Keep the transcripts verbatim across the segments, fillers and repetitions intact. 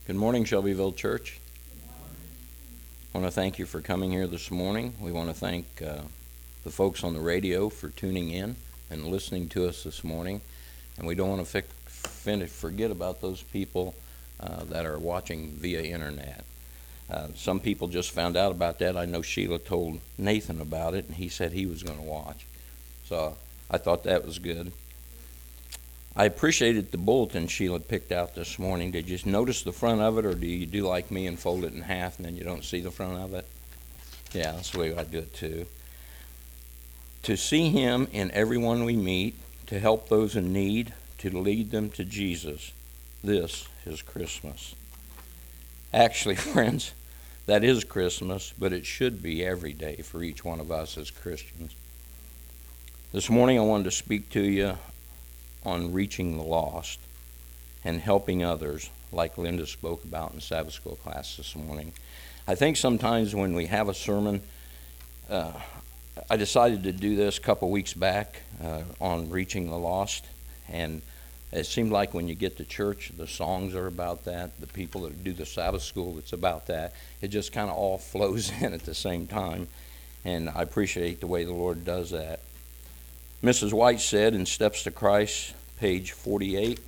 Good morning, Shelbyville Church. I want to thank you for coming here this morning. We want to thank uh, the folks on the radio for tuning in and listening to us this morning. And we don't want to fi- fin- forget about those people uh, that are watching via internet. Uh, some people just found out about that. I know Sheila told Nathan about it, and he said he was going to watch. So I thought that was good. I appreciated the bulletin Sheila picked out this morning. Did you notice the front of it, or do you do like me and fold it in half and then you don't see the front of it? Yeah, that's the way I do it too. To see Him in everyone we meet, to help those in need, to lead them to Jesus. This is Christmas. Actually, friends, that is Christmas, but it should be every day for each one of us as Christians. This morning I wanted to speak to you on reaching the lost and helping others, like Linda spoke about in Sabbath school class this morning. I think sometimes when we have a sermon, uh, I decided to do this a couple weeks back uh, on reaching the lost, and it seemed like when you get to church, the songs are about that, the people that do the Sabbath school, it's about that. It just kind of all flows in at the same time, and I appreciate the way the Lord does that. Missus White said in Steps to Christ, page forty-eight,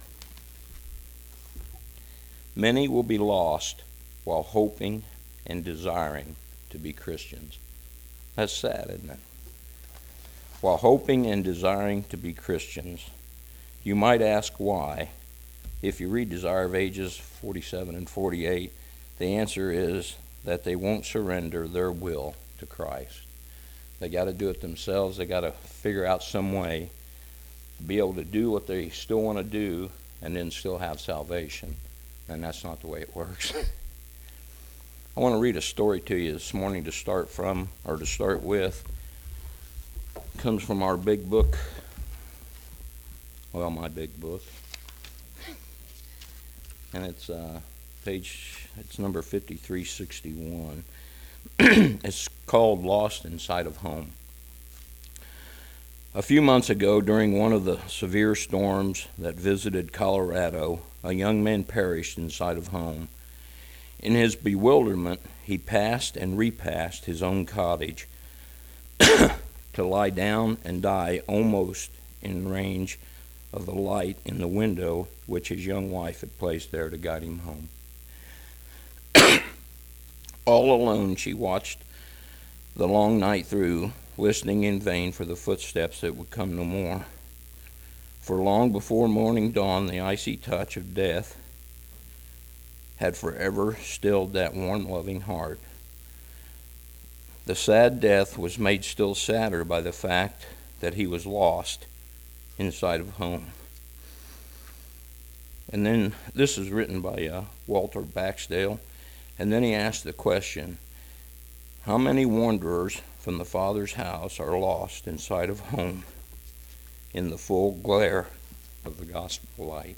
many will be lost while hoping and desiring to be Christians. That's sad, isn't it? While hoping and desiring to be Christians. You might ask why. If you read Desire of Ages forty-seven and forty-eight, the answer is that they won't surrender their will to Christ. They got to do it themselves. They got to figure out some way to be able to do what they still want to do and then still have salvation. And that's not the way it works. I want to read a story to you this morning to start from, or to start with. It comes from our big book. Well, my big book. And it's uh, page, it's number fifty-three sixty-one. It's called Lost Inside of Home. A few months ago, during one of the severe storms that visited Colorado, a young man perished inside of home. In his bewilderment, he passed and repassed his own cottage to lie down and die almost in range of the light in the window which his young wife had placed there to guide him home. All alone, she watched the long night through, listening in vain for the footsteps that would come no more. For long before morning dawn, the icy touch of death had forever stilled that warm, loving heart. The sad death was made still sadder by the fact that he was lost inside of home. And then, this is written by uh, Walter Baxdale. And then he asked the question, how many wanderers from the Father's house are lost inside of home in the full glare of the gospel light?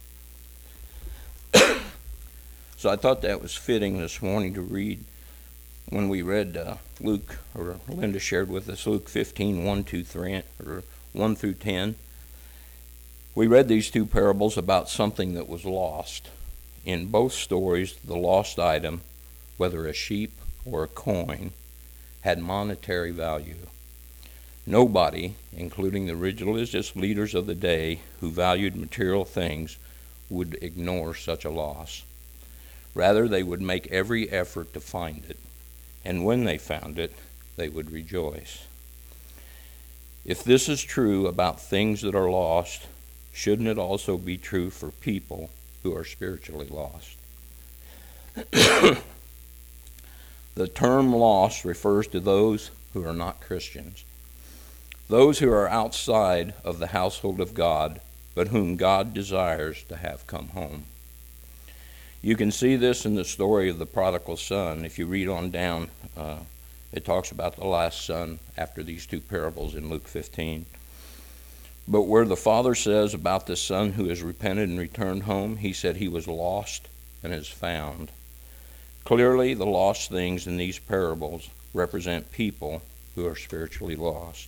So I thought that was fitting this morning to read when we read uh, Luke, or Linda shared with us Luke fifteen, one, two, three, or one through ten. We read these two parables about something that was lost. In both stories, the lost item, whether a sheep or a coin, had monetary value. Nobody, including the religious leaders of the day who valued material things, would ignore such a loss. Rather, they would make every effort to find it, and when they found it, they would rejoice. If this is true about things that are lost, shouldn't it also be true for people who are spiritually lost? The term lost refers to those who are not Christians, those who are outside of the household of God, but whom God desires to have come home. You can see this in the story of the prodigal son. If you read on down, uh, it talks about the last son after these two parables in Luke fifteen. But where the father says about the son who has repented and returned home, he said he was lost and is found. Clearly, the lost things in these parables represent people who are spiritually lost.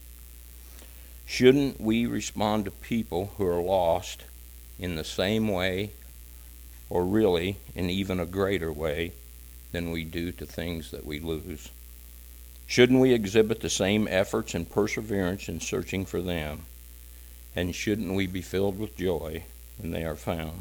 Shouldn't we respond to people who are lost in the same way or really in even a greater way than we do to things that we lose. Shouldn't we exhibit the same efforts and perseverance in searching for them? And shouldn't we be filled with joy when they are found?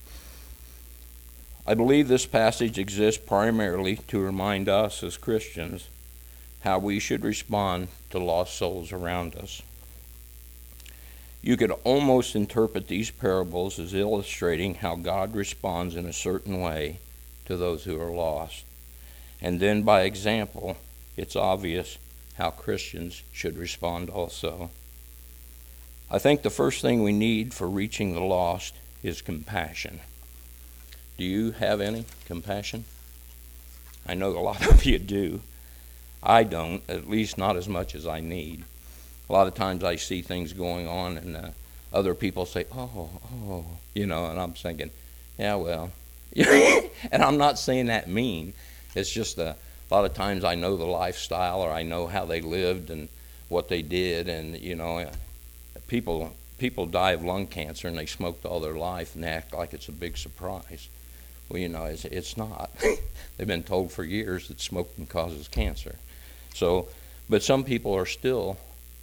I believe this passage exists primarily to remind us as Christians how we should respond to lost souls around us. You could almost interpret these parables as illustrating how God responds in a certain way to those who are lost. And then by example, it's obvious how Christians should respond also. I think the first thing we need for reaching the lost is compassion. Do you have any compassion? I know a lot of you do. I don't, at least not as much as I need. A lot of times I see things going on and uh, other people say, oh, oh, you know, and I'm thinking, yeah, well. And I'm not saying that mean. It's just a, a lot of times I know the lifestyle, or I know how they lived and what they did, and, you know, people people die of lung cancer and they smoked all their life and they act like it's a big surprise. Well, you know, it's, it's not. They've been told for years that smoking causes cancer. So, but some people are still,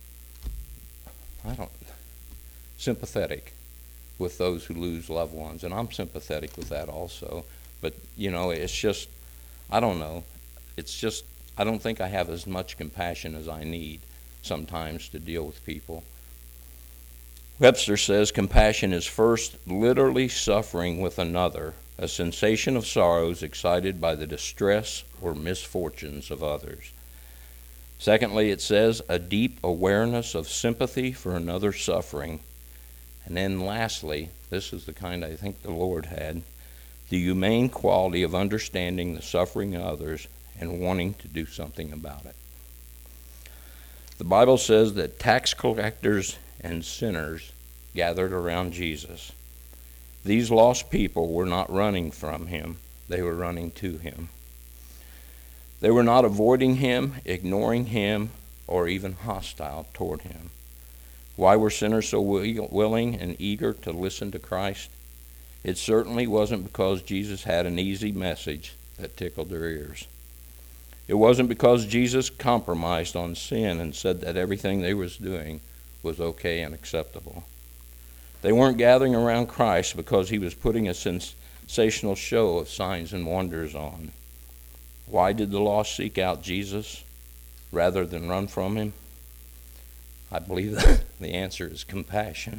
I don't, sympathetic with those who lose loved ones, and I'm sympathetic with that also. But, you know, it's just, I don't know. It's just, I don't think I have as much compassion as I need sometimes to deal with people. Webster says compassion is first literally suffering with another, a sensation of sorrows excited by the distress or misfortunes of others. Secondly, it says a deep awareness of sympathy for another's suffering. And then lastly, this is the kind I think the Lord had, the humane quality of understanding the suffering of others and wanting to do something about it. The Bible says that tax collectors and sinners gathered around Jesus. These lost people were not running from him, they were running to him. They were not avoiding him, ignoring him, or even hostile toward him. Why were sinners so willing and eager to listen to Christ? It certainly wasn't because Jesus had an easy message that tickled their ears. It wasn't because Jesus compromised on sin and said that everything they was doing was okay and acceptable. They weren't gathering around Christ because he was putting a sensational show of signs and wonders on. Why did the lost seek out Jesus rather than run from him? I believe that the answer is compassion.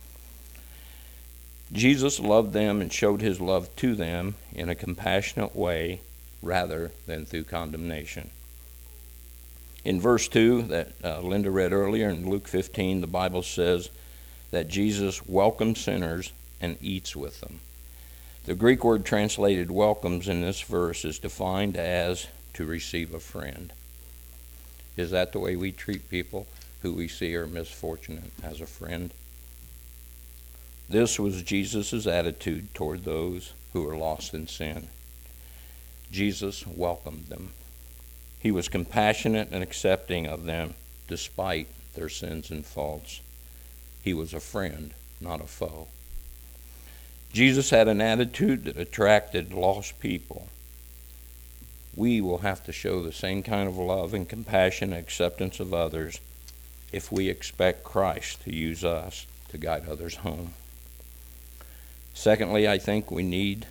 Jesus loved them and showed his love to them in a compassionate way rather than through condemnation. In verse two that uh, Linda read earlier in Luke fifteen, the Bible says that Jesus welcomes sinners and eats with them. The Greek word translated welcomes in this verse is defined as to receive a friend. Is that the way we treat people who we see are misfortunate, as a friend? This was Jesus' attitude toward those who were lost in sin. Jesus welcomed them. He was compassionate and accepting of them despite their sins and faults. He was a friend, not a foe. Jesus had an attitude that attracted lost people. We will have to show the same kind of love and compassion and acceptance of others if we expect Christ to use us to guide others home. Secondly, I think we need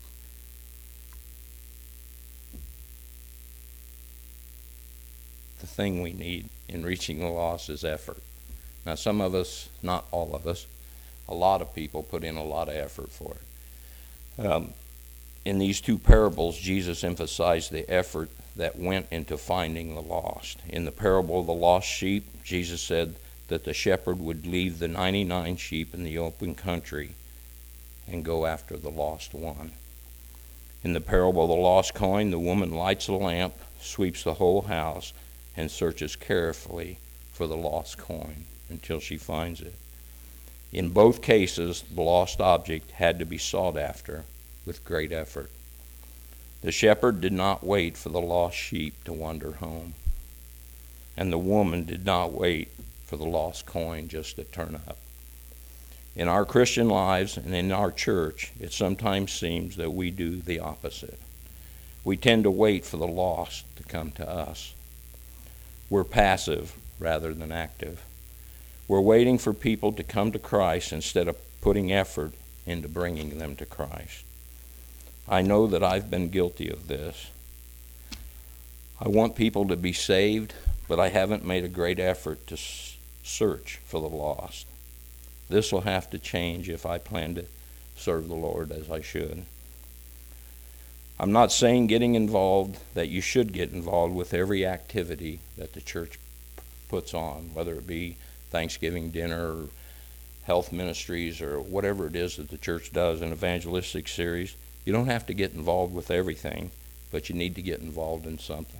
the thing we need in reaching the lost is effort. Now, some of us, not all of us, a lot of people put in a lot of effort for it. Um, in these two parables, Jesus emphasized the effort that went into finding the lost. In the parable of the lost sheep, Jesus said that the shepherd would leave the ninety-nine sheep in the open country and go after the lost one. In the parable of the lost coin, the woman lights a lamp, sweeps the whole house, and searches carefully for the lost coin until she finds it. In both cases, the lost object had to be sought after with great effort. The shepherd did not wait for the lost sheep to wander home, and the woman did not wait for the lost coin just to turn up. In our Christian lives and in our church, it sometimes seems that we do the opposite. We tend to wait for the lost to come to us. We're passive rather than active. We're waiting for people to come to Christ instead of putting effort into bringing them to Christ. I know that I've been guilty of this. I want people to be saved, but I haven't made a great effort to search for the lost. This will have to change if I plan to serve the Lord as I should. I'm not saying getting involved, that you should get involved with every activity that the church puts on, whether it be Thanksgiving dinner or health ministries or whatever it is that the church does, an evangelistic series. You don't have to get involved with everything, but you need to get involved in something.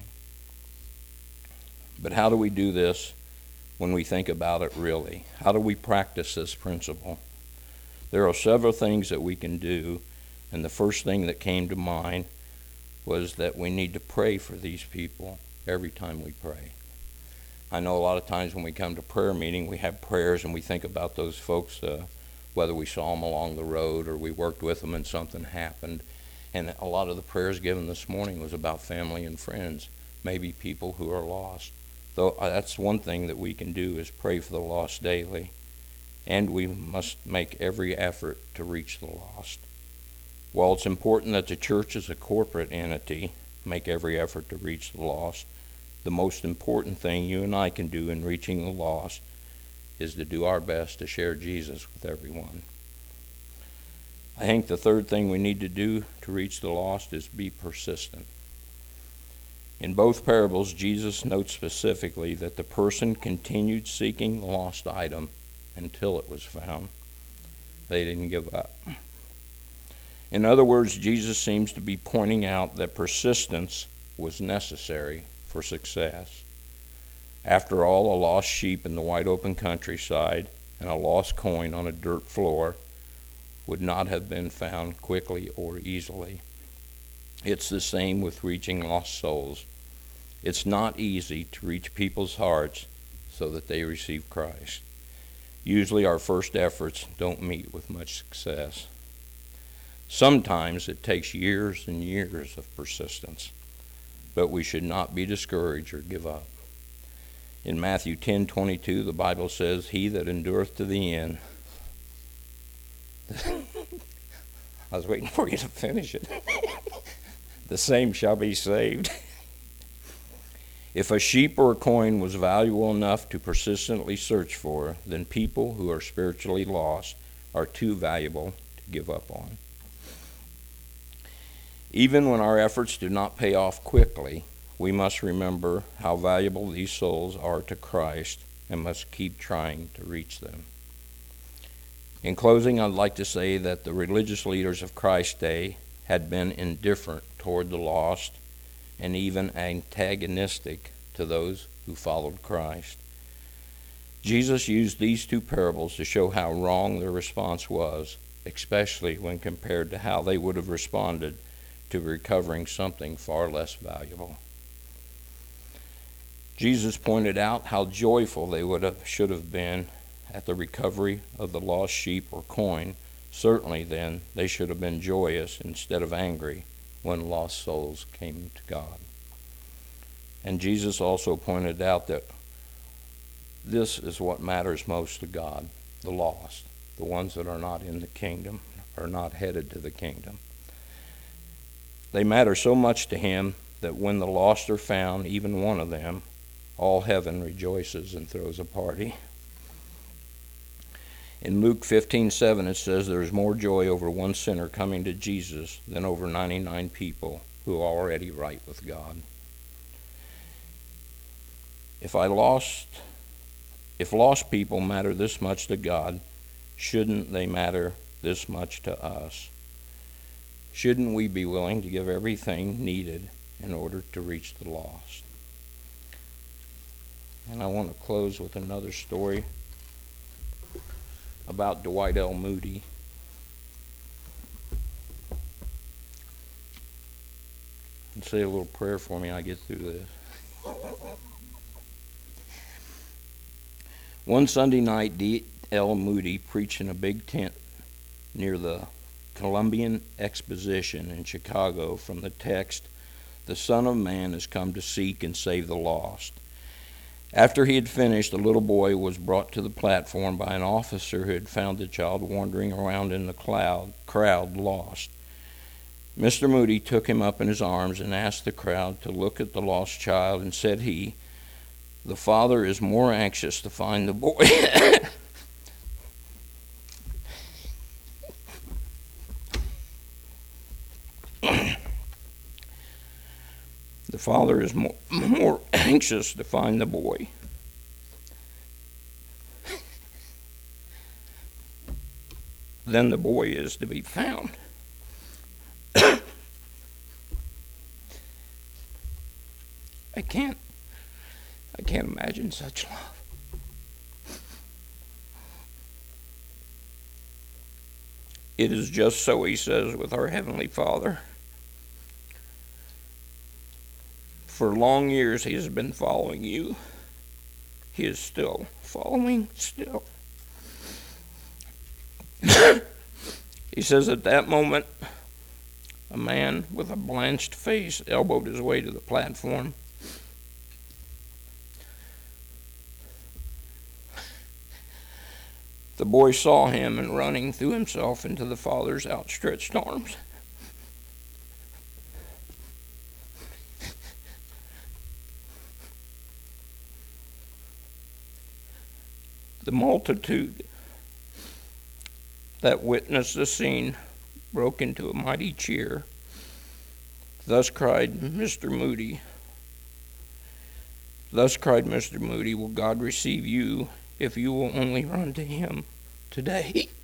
But how do we do this when we think about it really? How do we practice this principle? There are several things that we can do, and the first thing that came to mind was that we need to pray for these people every time we pray. I know a lot of times when we come to prayer meeting, we have prayers and we think about those folks, uh, whether we saw them along the road or we worked with them and something happened. And a lot of the prayers given this morning was about family and friends, maybe people who are lost. Though uh, that's one thing that we can do is pray for the lost daily. And we must make every effort to reach the lost. While it's important that the church as a corporate entity make every effort to reach the lost, the most important thing you and I can do in reaching the lost is to do our best to share Jesus with everyone. I think the third thing we need to do to reach the lost is be persistent. In both parables, Jesus notes specifically that the person continued seeking the lost item until it was found. They didn't give up. In other words, Jesus seems to be pointing out that persistence was necessary for success. After all, a lost sheep in the wide open countryside and a lost coin on a dirt floor would not have been found quickly or easily. It's the same with reaching lost souls. It's not easy to reach people's hearts so that they receive Christ. Usually our first efforts don't meet with much success. Sometimes it takes years and years of persistence, but we should not be discouraged or give up. In Matthew ten twenty-two, the Bible says, "He that endureth to the end." I was waiting for you to finish it. "The same shall be saved." If a sheep or a coin was valuable enough to persistently search for, then people who are spiritually lost are too valuable to give up on. Even when our efforts do not pay off quickly, we must remember how valuable these souls are to Christ and must keep trying to reach them. In closing, I'd like to say that the religious leaders of Christ's day had been indifferent toward the lost and even antagonistic to those who followed Christ. Jesus used these two parables to show how wrong their response was, especially when compared to how they would have responded to recovering something far less valuable. Jesus pointed out how joyful they would have, should have been at the recovery of the lost sheep or coin. Certainly then, they should have been joyous instead of angry when lost souls came to God. And Jesus also pointed out that this is what matters most to God, the lost, the ones that are not in the kingdom, are not headed to the kingdom. They matter so much to him that when the lost are found, even one of them, all heaven rejoices and throws a party. In Luke fifteen seven, it says, "There is more joy over one sinner coming to Jesus than over ninety-nine people who are already right with God." If I lost, if lost people matter this much to God, shouldn't they matter this much to us? Shouldn't we be willing to give everything needed in order to reach the lost? And I want to close with another story about Dwight L. Moody. And say a little prayer for me, I get through this. One Sunday night, D- L. Moody preached in a big tent near the Columbian Exposition in Chicago from the text, "The Son of Man has come to seek and save the lost." After he had finished, the little boy was brought to the platform by an officer who had found the child wandering around in the cloud, crowd lost. Mister Moody took him up in his arms and asked the crowd to look at the lost child, and said he, "The father is more anxious to find the boy." The father is more, more anxious to find the boy than the boy is to be found. I can't, I can't imagine such love. It is just so, he says, with our Heavenly Father. For long years he has been following you. He is still following, still. He says at that moment, a man with a blanched face elbowed his way to the platform. The boy saw him and, running, threw himself into the father's outstretched arms. The multitude that witnessed the scene broke into a mighty cheer. Thus cried Mister Moody. Thus cried Mister Moody, "Will God receive you if you will only run to him today?"